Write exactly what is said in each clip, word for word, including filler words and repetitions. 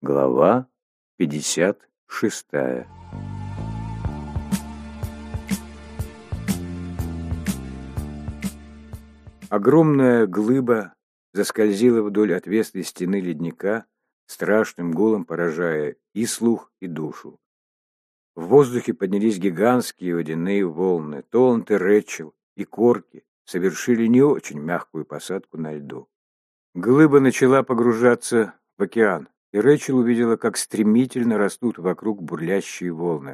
Глава пятьдесят шестая. Огромная глыба заскользила вдоль отвесной стены ледника, страшным гулом поражая и слух, и душу. В воздухе поднялись гигантские водяные волны. Толланд и Рэчел и Корки совершили не очень мягкую посадку на льду. Глыба начала погружаться в океан, и Рэчел увидела, как стремительно растут вокруг бурлящие волны.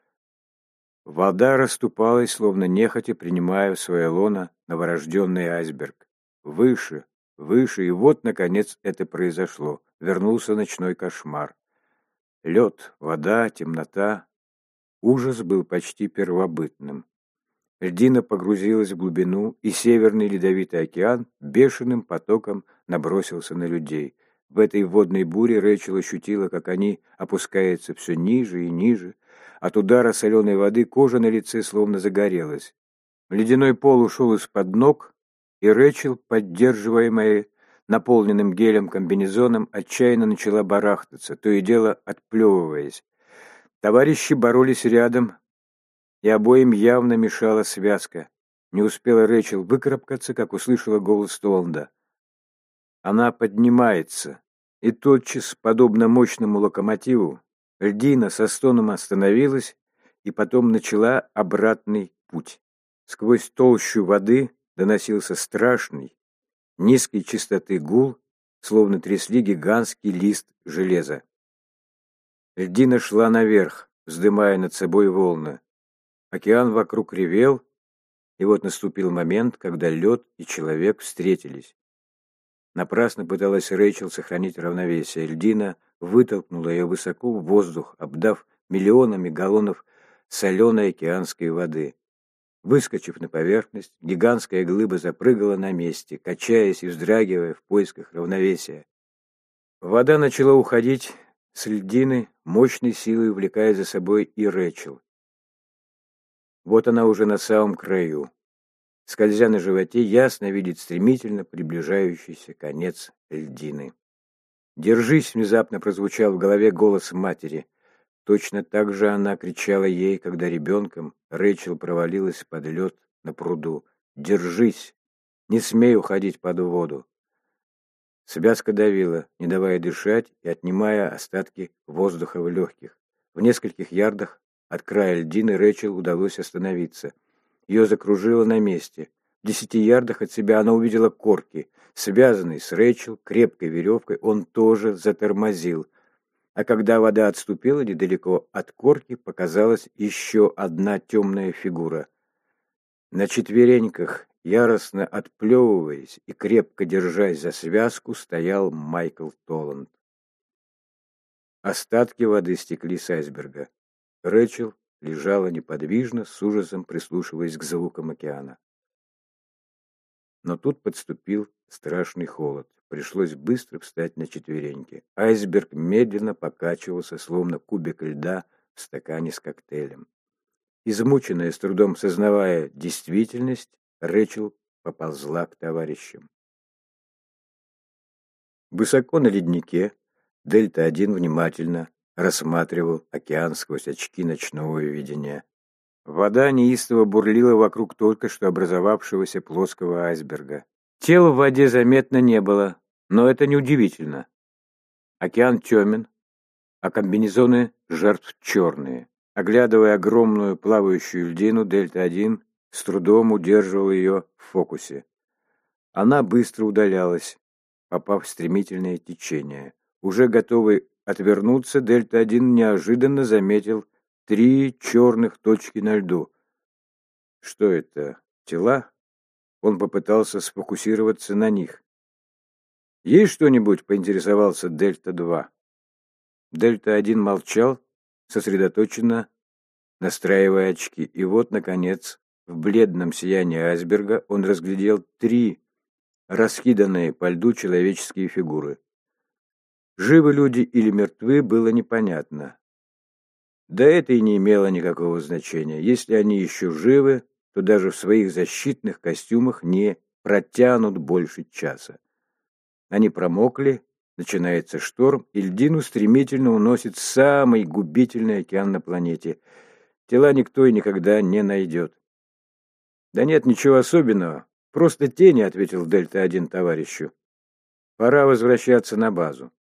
Вода расступалась, словно нехотя принимая в свое лоно новорожденный айсберг. Выше, выше, и вот, наконец, это произошло. Вернулся ночной кошмар. Лед, вода, темнота. Ужас был почти первобытным. Льдина погрузилась в глубину, и Северный Ледовитый океан бешеным потоком набросился на людей. В этой водной буре Рэчел ощутила, как они опускаются все ниже и ниже. От удара соленой воды кожа на лице словно загорелась. Ледяной пол ушел из-под ног, и Рэчел, поддерживаемая наполненным гелем комбинезоном, отчаянно начала барахтаться, то и дело отплевываясь. Товарищи боролись рядом, и обоим явно мешала связка. Не успела Рэчел выкарабкаться, как услышала голос Толланда. Она поднимается, и тотчас, подобно мощному локомотиву, льдина со стоном остановилась и потом начала обратный путь. Сквозь толщу воды доносился страшный, низкой частоты гул, словно трясли гигантский лист железа. Льдина шла наверх, вздымая над собой волны. Океан вокруг ревел, и вот наступил момент, когда лед и человек встретились. Напрасно пыталась Рэчел сохранить равновесие. Льдина вытолкнула ее высоко в воздух, обдав миллионами галлонов соленой океанской воды. Выскочив на поверхность, гигантская глыба запрыгала на месте, качаясь и вздрагивая в поисках равновесия. Вода начала уходить с льдины, мощной силой увлекая за собой и Рэчел. Вот она уже на самом краю. Скользя на животе, ясно видит стремительно приближающийся конец льдины. «Держись!» — внезапно прозвучал в голове голос матери. Точно так же она кричала ей, когда ребенком Рэчел провалилась под лед на пруду. «Держись! Не смей уходить под воду!» Связка давила, не давая дышать и отнимая остатки воздуха в легких. В нескольких ярдах от края льдины Рэчел удалось остановиться. Ее закружило на месте. В десяти ярдах от себя она увидела Корки. Связанный с Рэчел крепкой веревкой, он тоже затормозил. А когда вода отступила недалеко от Корки, показалась еще одна темная фигура. На четвереньках, яростно отплевываясь и крепко держась за связку, стоял Майкл Толланд. Остатки воды стекли с айсберга. Рэчел лежала неподвижно, с ужасом прислушиваясь к звукам океана. Но тут подступил страшный холод. Пришлось быстро встать на четвереньки. Айсберг медленно покачивался, словно кубик льда в стакане с коктейлем. Измученная, с трудом сознавая действительность, Рэчел поползла к товарищам. Высоко на леднике Дельта один внимательно рассматривал океан сквозь очки ночного видения. Вода неистово бурлила вокруг только что образовавшегося плоского айсберга. Тела в воде заметно не было, но это неудивительно. Океан темен, а комбинезоны жертв черные. Оглядывая огромную плавающую льдину, Дельта один с трудом удерживал ее в фокусе. Она быстро удалялась, попав в стремительное течение. Уже готовый отвернуться, Дельта один неожиданно заметил три черных точки на льду. Что это? Тела? Он попытался сфокусироваться на них. «Есть что-нибудь?» — поинтересовался Дельта два. Дельта один молчал, сосредоточенно настраивая очки. И вот, наконец, в бледном сиянии айсберга он разглядел три раскиданные по льду человеческие фигуры. Живы люди или мертвы, было непонятно. Да это и не имело никакого значения. Если они еще живы, то даже в своих защитных костюмах не протянут больше часа. Они промокли Начинается шторм, и льдину стремительно уносит в самый губительный океан на планете. Тела никто и никогда не найдет. «Да нет ничего особенного. Просто тени», — ответил Дельта один товарищу. «Пора возвращаться на базу».